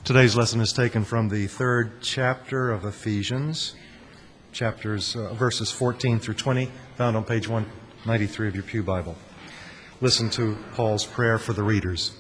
Today's lesson is taken from the third chapter of Ephesians, verses 14 through 20, found on page 193 of your Pew Bible. Listen to Paul's prayer for the readers.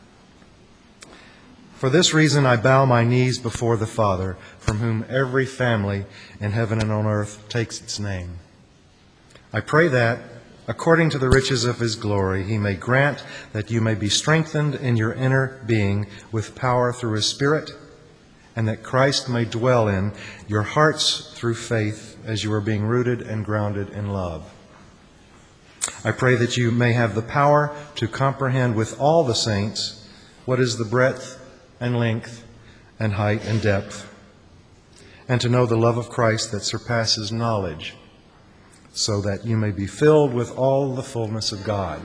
For this reason I bow my knees before the Father, from whom every family in heaven and on earth takes its name. I pray that, according to the riches of His glory, He may grant that you may be strengthened in your inner being with power through His Spirit, and that Christ may dwell in your hearts through faith as you are being rooted and grounded in love. I pray that you may have the power to comprehend with all the saints what is the breadth and length and height and depth, and to know the love of Christ that surpasses knowledge, so that you may be filled with all the fullness of God.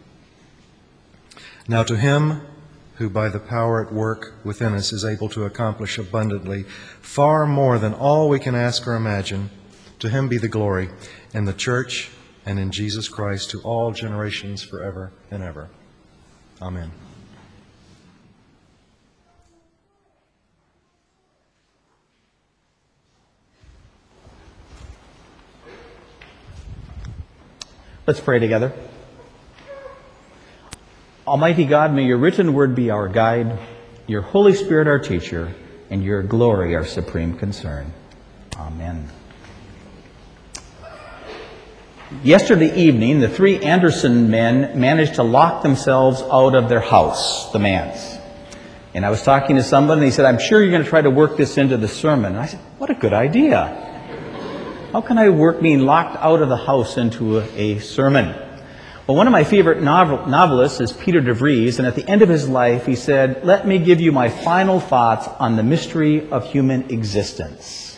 Now to Him who by the power at work within us is able to accomplish abundantly, far more than all we can ask or imagine, to Him be the glory in the church and in Jesus Christ to all generations forever and ever. Amen. Let's pray together. Almighty God, may your written word be our guide, your Holy Spirit our teacher, and your glory our supreme concern. Amen. Yesterday evening, the three Anderson men managed to lock themselves out of their house, the manse. And I was talking to someone, and he said, I'm sure you're going to try to work this into the sermon. And I said, what a good idea. How can I work being locked out of the house into a sermon? Well, one of my favorite novelists is Peter de Vries, and at the end of his life he said, let me give you my final thoughts on the mystery of human existence.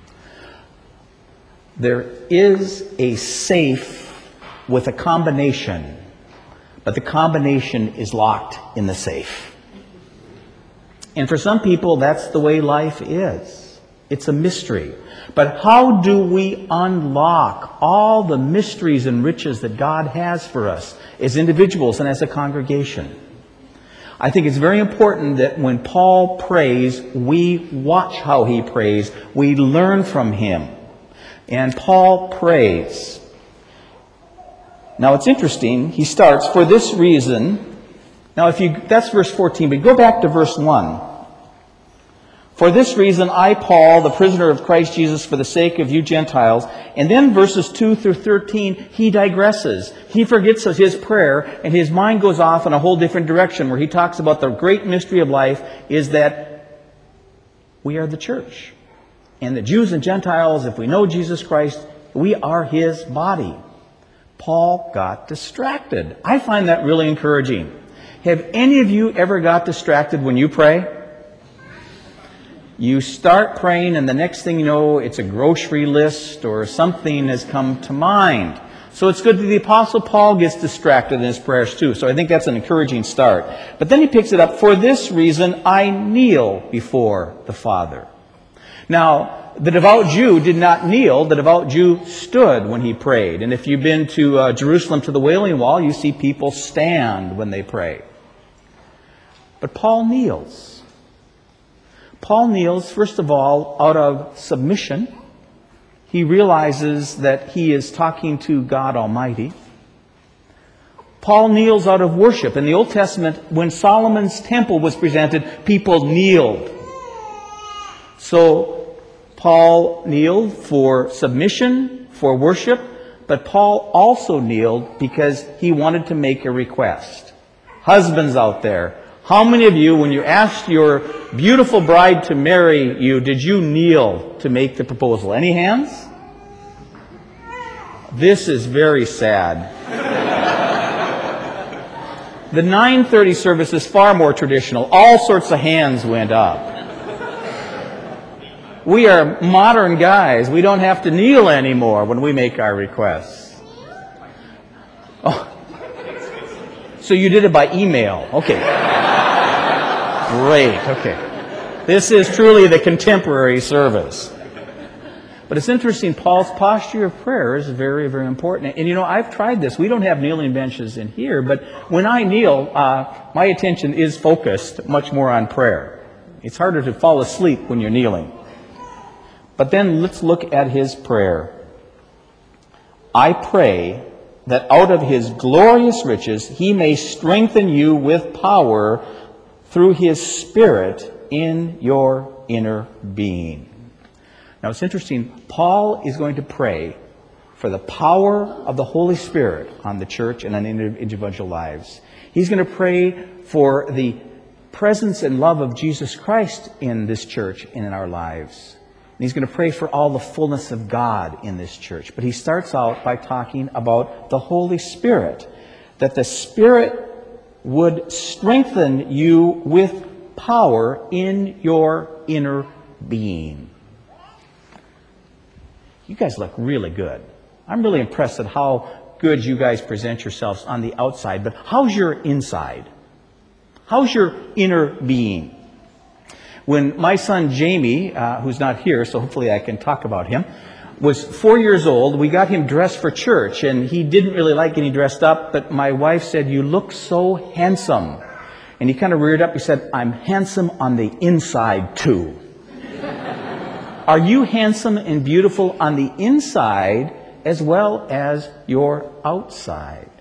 There is a safe with a combination, but the combination is locked in the safe. And for some people, that's the way life is. It's a mystery. But how do we unlock all the mysteries and riches that God has for us as individuals and as a congregation? I think it's very important that when Paul prays, we watch how he prays. We learn from him. And Paul prays. Now it's interesting. He starts, for this reason. Now that's verse 14, but go back to verse 1. For this reason, I, Paul, the prisoner of Christ Jesus, for the sake of you Gentiles. And then verses 2 through 13, he digresses. He forgets his prayer, and his mind goes off in a whole different direction, where he talks about the great mystery of life is that we are the church. And the Jews and Gentiles, if we know Jesus Christ, we are His body. Paul got distracted. I find that really encouraging. Have any of you ever got distracted when you pray? You start praying, and the next thing you know, it's a grocery list or something has come to mind. So it's good that the Apostle Paul gets distracted in his prayers too. So I think that's an encouraging start. But then he picks it up, for this reason I kneel before the Father. Now, the devout Jew did not kneel. The devout Jew stood when he prayed. And if you've been to Jerusalem to the Wailing Wall, you see people stand when they pray. But Paul kneels. Paul kneels, first of all, out of submission. He realizes that he is talking to God Almighty. Paul kneels out of worship. In the Old Testament, when Solomon's temple was presented, people kneeled. So Paul kneeled for submission, for worship, but Paul also kneeled because he wanted to make a request. Husbands out there, how many of you, when you asked your beautiful bride to marry you, did you kneel to make the proposal? Any hands? This is very sad. The 9:30 service is far more traditional. All sorts of hands went up. We are modern guys. We don't have to kneel anymore when we make our requests. Oh. So you did it by email. Okay. Great, okay. This is truly the contemporary service. But it's interesting, Paul's posture of prayer is very, very important. And I've tried this. We don't have kneeling benches in here, but when I kneel, my attention is focused much more on prayer. It's harder to fall asleep when you're kneeling. But then let's look at his prayer. I pray that out of his glorious riches he may strengthen you with power through his Spirit in your inner being. Now it's interesting, Paul is going to pray for the power of the Holy Spirit on the church and on individual lives. He's going to pray for the presence and love of Jesus Christ in this church and in our lives. And he's going to pray for all the fullness of God in this church. But he starts out by talking about the Holy Spirit, that the Spirit would strengthen you with power in your inner being. You guys look really good. I'm really impressed at how good you guys present yourselves on the outside, but how's your inside? How's your inner being? When my son Jamie, who's not here, so hopefully I can talk about him, was 4 years old, we got him dressed for church, and he didn't really like getting dressed up, but my wife said, "You look so handsome." And he kind of reared up, he said, "I'm handsome on the inside too." Are you handsome and beautiful on the inside as well as your outside?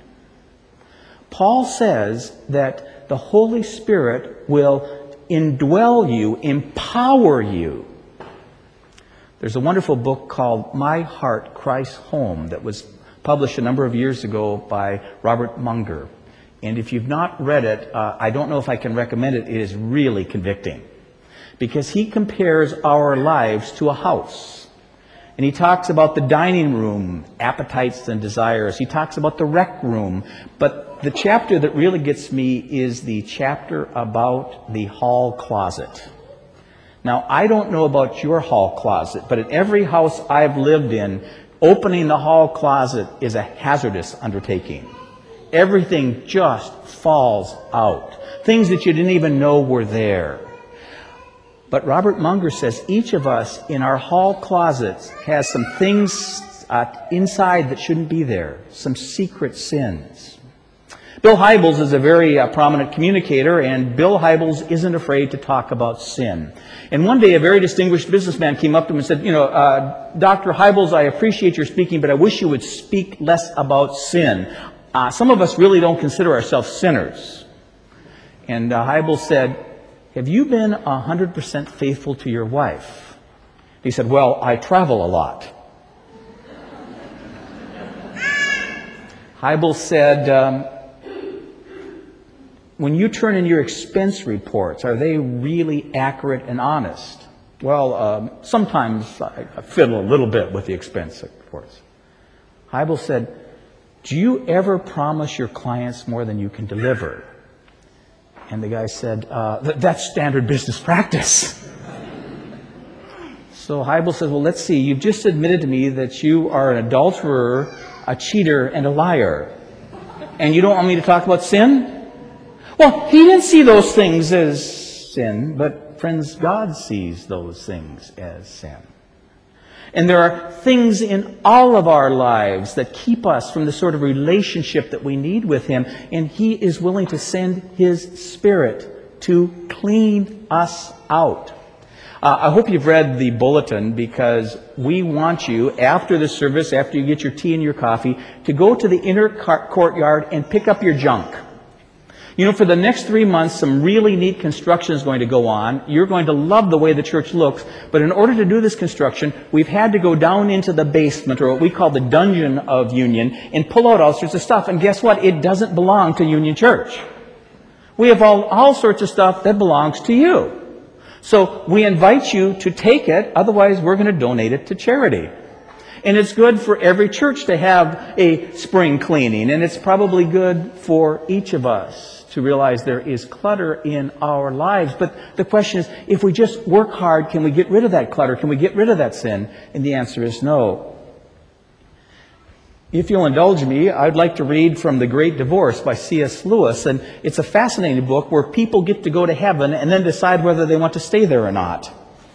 Paul says that the Holy Spirit will indwell you, empower you. There's a wonderful book called My Heart Christ's Home that was published a number of years ago by Robert Munger. And if you've not read it, I don't know if I can recommend it. It is really convicting, because he compares our lives to a house. And he talks about the dining room, appetites and desires. He talks about the rec room. But the chapter that really gets me is the chapter about the hall closet. Now, I don't know about your hall closet, but in every house I've lived in, opening the hall closet is a hazardous undertaking. Everything just falls out. Things that you didn't even know were there. But Robert Munger says each of us in our hall closets has some things inside that shouldn't be there, some secret sins. Bill Hybels is a very prominent communicator, and Bill Hybels isn't afraid to talk about sin. And one day a very distinguished businessman came up to him and said, Dr. Hybels, I appreciate your speaking, but I wish you would speak less about sin. Some of us really don't consider ourselves sinners. And Hybels said, have you been 100% faithful to your wife? He said, well, I travel a lot. Hybels said, when you turn in your expense reports, are they really accurate and honest? Well, sometimes I fiddle a little bit with the expense reports. Hybels said, do you ever promise your clients more than you can deliver? And the guy said, that's standard business practice. So Hybels says, well, let's see. You've just admitted to me that you are an adulterer, a cheater, and a liar. And you don't want me to talk about sin? Well, he didn't see those things as sin, but friends, God sees those things as sin. And there are things in all of our lives that keep us from the sort of relationship that we need with Him, and He is willing to send His Spirit to clean us out. I hope you've read the bulletin, because we want you, after the service, after you get your tea and your coffee, to go to the inner courtyard and pick up your junk. You know, for the next 3 months, some really neat construction is going to go on. You're going to love the way the church looks. But in order to do this construction, we've had to go down into the basement, or what we call the dungeon of Union, and pull out all sorts of stuff. And guess what? It doesn't belong to Union Church. We have all sorts of stuff that belongs to you. So we invite you to take it. Otherwise, we're going to donate it to charity. And it's good for every church to have a spring cleaning. And it's probably good for each of us to realize there is clutter in our lives. But the question is, if we just work hard, can we get rid of that clutter? Can we get rid of that sin? And the answer is no. If you'll indulge me, I'd like to read from The Great Divorce by C.S. Lewis. And it's a fascinating book where people get to go to heaven and then decide whether they want to stay there or not.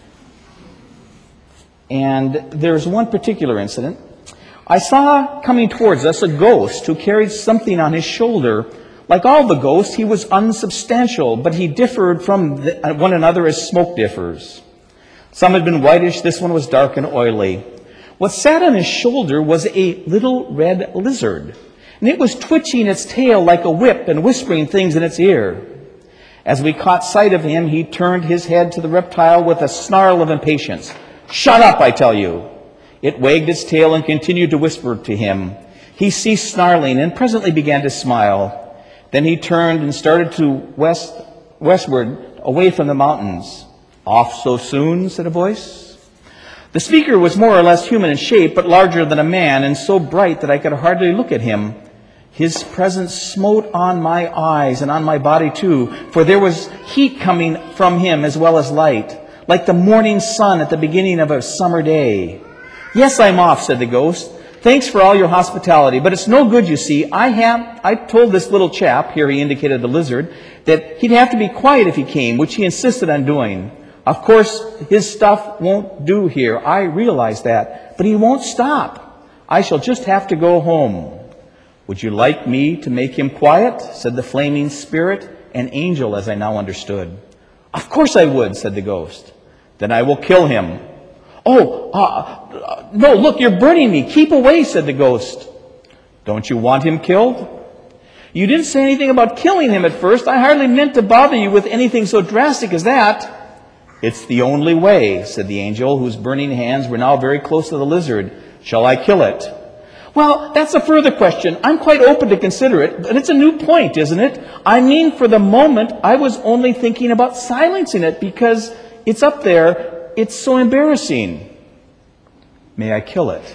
And there's one particular incident. I saw coming towards us a ghost who carried something on his shoulder Like all the ghosts, he was unsubstantial, but he differed from one another as smoke differs. Some had been whitish, this one was dark and oily. What sat on his shoulder was a little red lizard, and it was twitching its tail like a whip and whispering things in its ear. As we caught sight of him, he turned his head to the reptile with a snarl of impatience. "Shut up, I tell you!" It wagged its tail and continued to whisper to him. He ceased snarling and presently began to smile. Then he turned and started to westward, away from the mountains. "Off so soon?" said a voice. The speaker was more or less human in shape, but larger than a man, and so bright that I could hardly look at him. His presence smote on my eyes and on my body too, for there was heat coming from him as well as light, like the morning sun at the beginning of a summer day. "Yes, I'm off," said the ghost. "Thanks for all your hospitality, but it's no good, you see. I told this little chap," here he indicated the lizard, "that he'd have to be quiet if he came, which he insisted on doing. Of course, his stuff won't do here. I realize that. But he won't stop. I shall just have to go home." "Would you like me to make him quiet?" said the flaming spirit, an angel as I now understood. "Of course I would," said the ghost. "Then I will kill him." No, look, you're burning me. Keep away," said the ghost. "Don't you want him killed?" "You didn't say anything about killing him at first. I hardly meant to bother you with anything so drastic as that." "It's the only way," said the angel, whose burning hands were now very close to the lizard. "Shall I kill it?" "Well, that's a further question. I'm quite open to consider it, but it's a new point, isn't it? I mean, for the moment, I was only thinking about silencing it because it's up there. It's so embarrassing." "May I kill it?"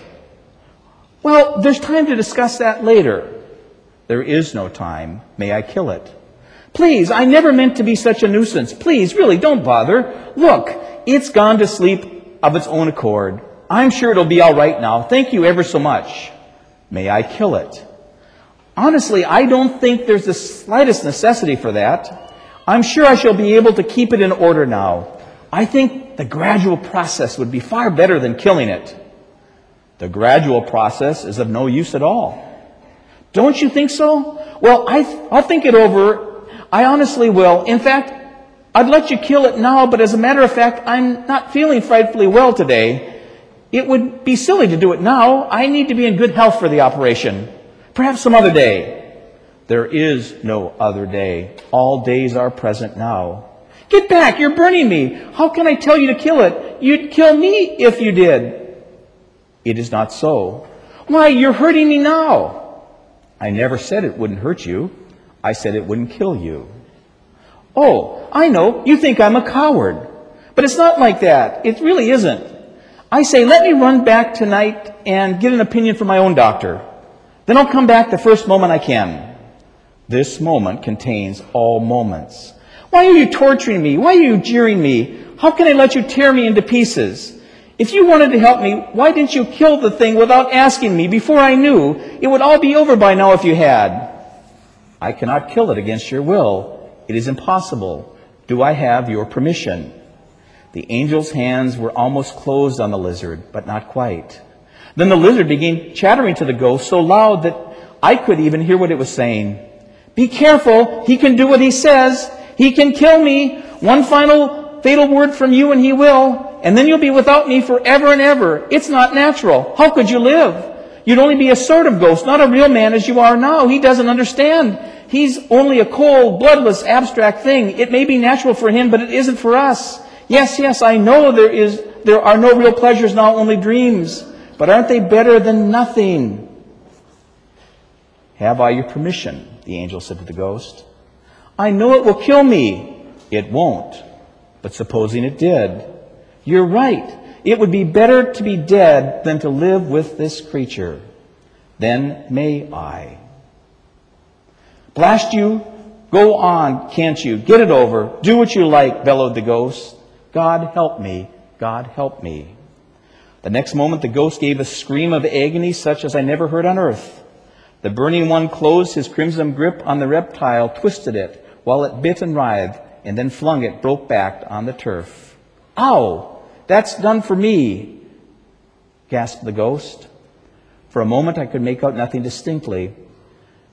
"Well, there's time to discuss that later." "There is no time. May I kill it?" "Please, I never meant to be such a nuisance. Please, really, don't bother. Look, it's gone to sleep of its own accord. I'm sure it'll be all right now. Thank you ever so much." "May I kill it?" "Honestly, I don't think there's the slightest necessity for that. I'm sure I shall be able to keep it in order now. I think the gradual process would be far better than killing it." "The gradual process is of no use at all." "Don't you think so? Well, I'll think it over. I honestly will. In fact, I'd let you kill it now, but as a matter of fact, I'm not feeling frightfully well today. It would be silly to do it now. I need to be in good health for the operation. Perhaps some other day." "There is no other day. All days are present now." "Get back! You're burning me! How can I tell you to kill it? You'd kill me if you did." "It is not so." "Why, you're hurting me now." "I never said it wouldn't hurt you. I said it wouldn't kill you." "Oh, I know. You think I'm a coward. But it's not like that. It really isn't. I say, let me run back tonight and get an opinion from my own doctor. Then I'll come back the first moment I can." This moment contains all moments. "Why are you torturing me? Why are you jeering me? How can I let you tear me into pieces? If you wanted to help me, why didn't you kill the thing without asking me before I knew? It would all be over by now if you had." "I cannot kill it against your will. It is impossible. Do I have your permission?" The angel's hands were almost closed on the lizard, but not quite. Then the lizard began chattering to the ghost so loud that I could even hear what it was saying. "Be careful. He can do what he says. He can kill me. One final fatal word from you and he will. And then you'll be without me forever and ever. It's not natural. How could you live? You'd only be a sort of ghost, not a real man as you are now. He doesn't understand. He's only a cold, bloodless, abstract thing. It may be natural for him, but it isn't for us. Yes, I know there are no real pleasures now, only dreams. But aren't they better than nothing?" "Have I your permission?" the angel said to the ghost. "I know it will kill me." "It won't. But supposing it did?" "You're right. It would be better to be dead than to live with this creature." "Then may I?" "Blast you! Go on, can't you? Get it over. Do what you like," bellowed the ghost. "God help me. God help me." The next moment the ghost gave a scream of agony such as I never heard on earth. The burning one closed his crimson grip on the reptile, twisted it, while it bit and writhed, and then flung it broke-backed on the turf. "Ow! That's done for me," gasped the ghost. For a moment I could make out nothing distinctly.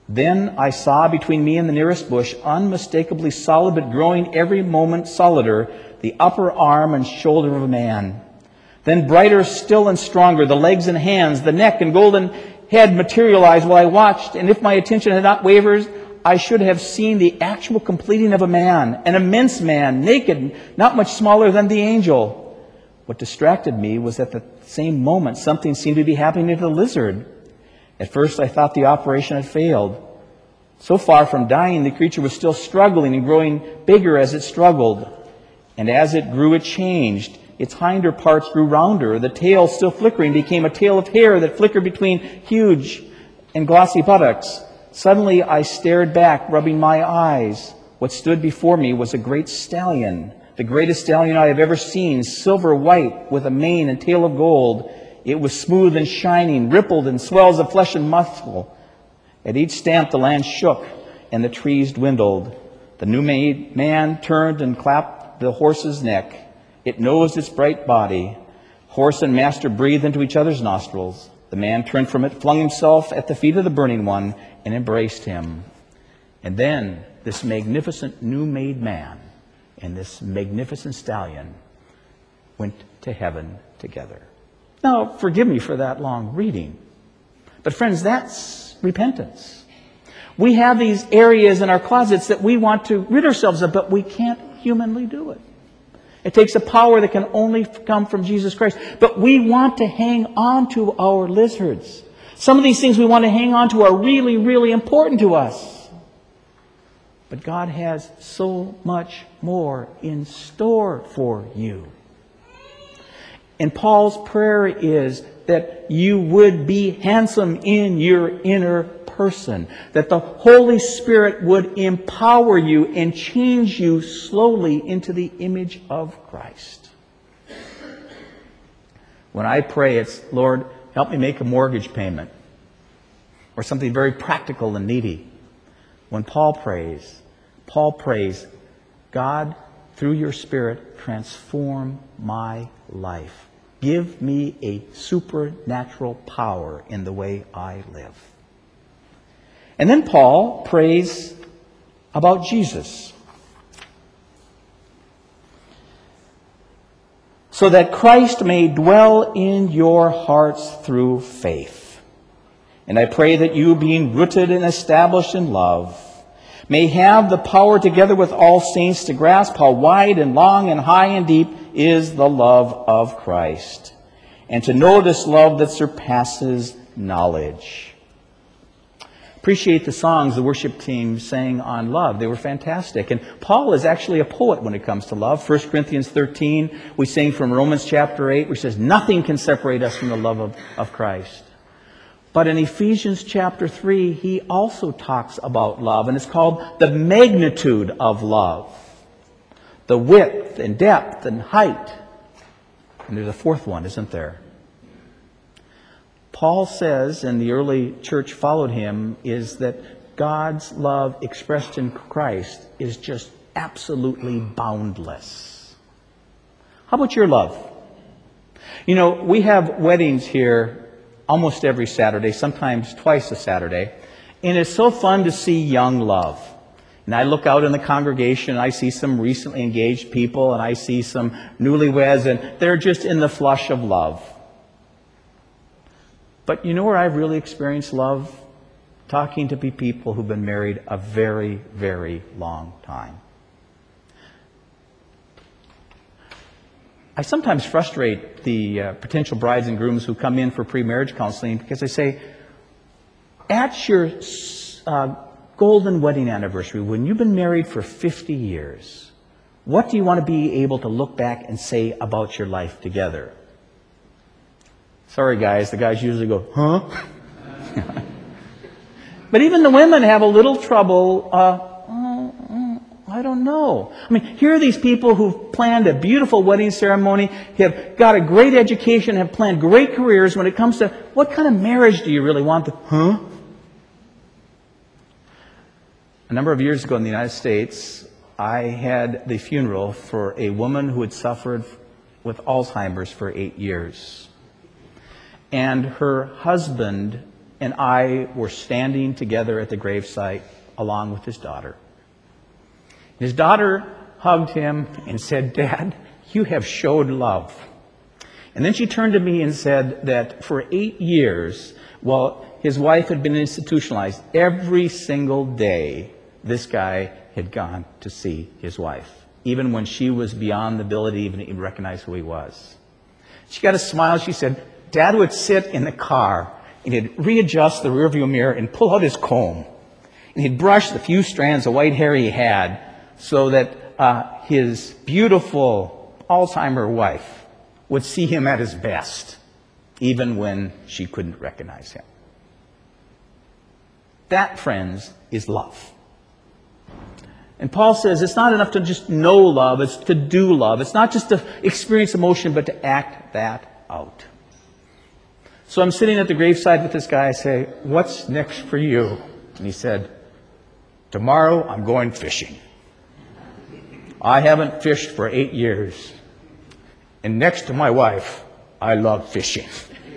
Then I saw between me and the nearest bush, unmistakably solid but growing every moment solider, the upper arm and shoulder of a man. Then brighter still and stronger, the legs and hands, the neck and golden head materialized while I watched, and if my attention had not wavered, I should have seen the actual completing of a man, an immense man, naked, not much smaller than the angel. What distracted me was at the same moment something seemed to be happening to the lizard. At first I thought the operation had failed. So far from dying, the creature was still struggling and growing bigger as it struggled. And as it grew, it changed. Its hinder parts grew rounder. The tail, still flickering, became a tail of hair that flickered between huge and glossy buttocks. Suddenly I stared back, rubbing my eyes. What stood before me was a great stallion, the greatest stallion I have ever seen, silver white with a mane and tail of gold. It was smooth and shining, rippled in swells of flesh and muscle. At each stamp the land shook and the trees dwindled. The new-made man turned and clapped the horse's neck. It nosed its bright body. Horse and master breathed into each other's nostrils. The man turned from it, flung himself at the feet of the burning one, and embraced him. And then this magnificent new-made man and this magnificent stallion went to heaven together. Now, forgive me for that long reading. But friends, that's repentance. We have these areas in our closets that we want to rid ourselves of, but we can't humanly do it. It takes a power that can only come from Jesus Christ. But we want to hang on to our lizards. Some of these things we want to hang on to are really, really important to us. But God has so much more in store for you. And Paul's prayer is that you would be handsome in your inner person. That the Holy Spirit would empower you and change you slowly into the image of Christ. When I pray, it's, Lord, help me make a mortgage payment. Or something very practical and needy. When Paul prays, God, through your Spirit, transform my life. Give me a supernatural power in the way I live. And then Paul prays about Jesus. So that Christ may dwell in your hearts through faith. And I pray that you, being rooted and established in love, may have the power together with all saints to grasp how wide and long and high and deep is the love of Christ, and to know this love that surpasses knowledge. Appreciate the songs the worship team sang on love. They were fantastic. And Paul is actually a poet when it comes to love. 1 Corinthians 13, we sing from Romans chapter 8, which says, nothing can separate us from the love of Christ. But in Ephesians chapter 3, he also talks about love, and it's called the magnitude of love. The width and depth and height. And there's a fourth one, isn't there? Paul says, and the early church followed him, is that God's love expressed in Christ is just absolutely boundless. How about your love? You know, we have weddings here almost every Saturday, sometimes twice a Saturday, and it's so fun to see young love. And I look out in the congregation, and I see some recently engaged people, and I see some newlyweds, and they're just in the flush of love. But you know where I've really experienced love? Talking to people who've been married a very, very long time. I sometimes frustrate the potential brides and grooms who come in for pre-marriage counseling because I say, at your golden wedding anniversary, when you've been married for 50 years, what do you want to be able to look back and say about your life together? Sorry, guys. The guys usually go, huh? But even the women have a little trouble. I don't know. I mean, here are these people who've planned a beautiful wedding ceremony, have got a great education, have planned great careers. When it comes to what kind of marriage do you really want? Huh? A number of years ago in the United States, I had the funeral for a woman who had suffered with Alzheimer's for 8 years. And her husband and I were standing together at the gravesite along with his daughter. His daughter hugged him and said, "Dad, you have showed love." And then she turned to me and said that for 8 years, while his wife had been institutionalized, every single day this guy had gone to see his wife, even when she was beyond the ability even to recognize who he was. She got a smile. She said, "Dad would sit in the car and he'd readjust the rearview mirror and pull out his comb. And he'd brush the few strands of white hair he had so that his beautiful Alzheimer wife would see him at his best, even when she couldn't recognize him." That, friends, is love. And Paul says it's not enough to just know love, it's to do love. It's not just to experience emotion, but to act that out. So I'm sitting at the graveside with this guy. I say, "What's next for you?" And he said, "Tomorrow I'm going fishing. I haven't fished for 8 years. And next to my wife, I love fishing."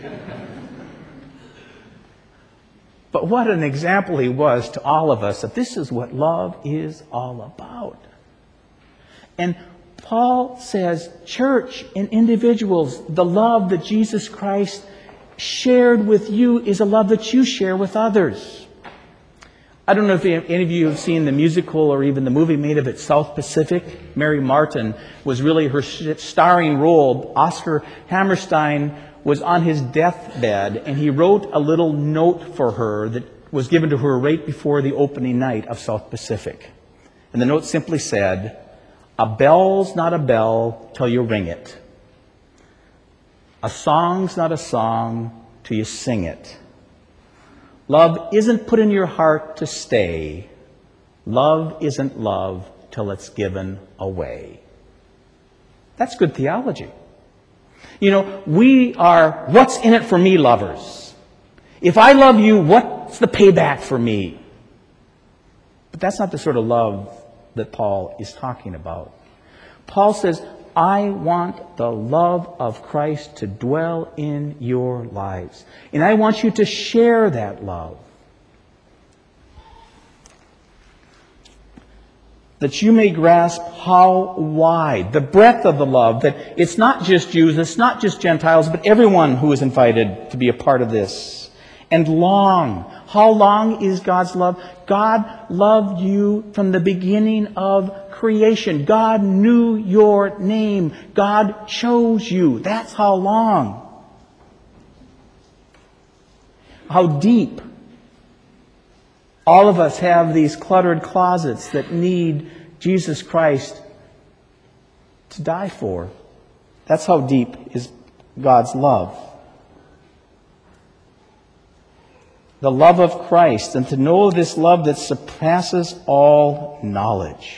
But what an example he was to all of us that this is what love is all about. And Paul says, church and individuals, the love that Jesus Christ shared with you is a love that you share with others. I don't know if any of you have seen the musical or even the movie made of it, South Pacific. Mary Martin was really her starring role. Oscar Hammerstein was on his deathbed, and he wrote a little note for her that was given to her right before the opening night of South Pacific. And the note simply said, "A bell's not a bell till you ring it. A song's not a song till you sing it. Love isn't put in your heart to stay. Love isn't love till it's given away." That's good theology. You know, we are what's in it for me lovers. If I love you, what's the payback for me? But that's not the sort of love that Paul is talking about. Paul says, I want the love of Christ to dwell in your lives. And I want you to share that love. That you may grasp how wide, the breadth of the love, that it's not just Jews, it's not just Gentiles, but everyone who is invited to be a part of this. And long. How long is God's love? God loved you from the beginning of creation. God knew your name. God chose you. That's how long. How deep. All of us have these cluttered closets that need Jesus Christ to die for. That's how deep is God's love. The love of Christ, and to know this love that surpasses all knowledge.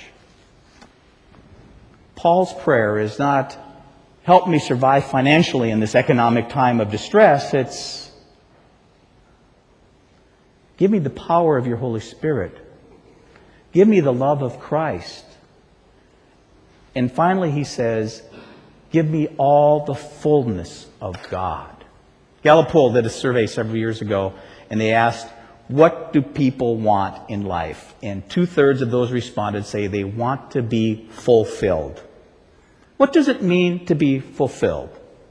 Paul's prayer is not, help me survive financially in this economic time of distress. It's, give me the power of your Holy Spirit. Give me the love of Christ. And finally he says, give me all the fullness of God. Gallup poll did a survey several years ago, and they asked, what do people want in life? And 2/3 of those responded say they want to be fulfilled. What does it mean to be fulfilled?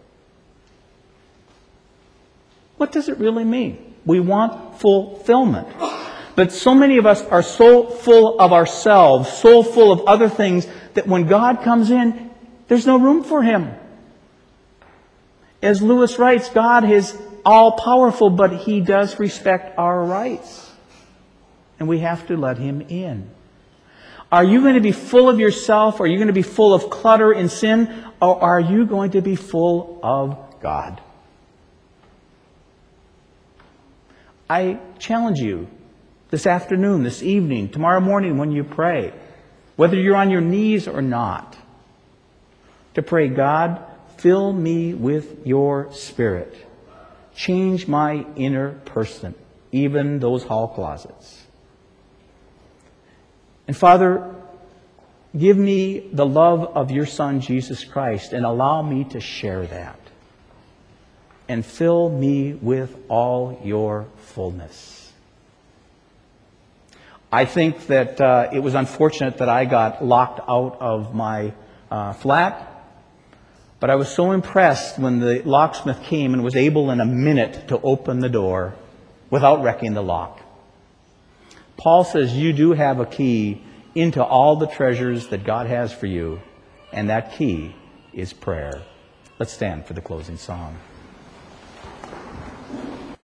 What does it really mean? We want fulfillment. But so many of us are so full of ourselves, so full of other things, that when God comes in, there's no room for Him. As Lewis writes, God is all-powerful, but He does respect our rights. And we have to let Him in. Are you going to be full of yourself? Are you going to be full of clutter and sin? Or are you going to be full of God? I challenge you this afternoon, this evening, tomorrow morning when you pray, whether you're on your knees or not, to pray, God, fill me with your Spirit. Change my inner person, even those hall closets. And Father, give me the love of your Son, Jesus Christ, and allow me to share that. and fill me with all your fullness. I think that it was unfortunate that I got locked out of my flat, but I was so impressed when the locksmith came and was able in a minute to open the door without wrecking the lock. Paul says you do have a key into all the treasures that God has for you, and that key is prayer. Let's stand for the closing song.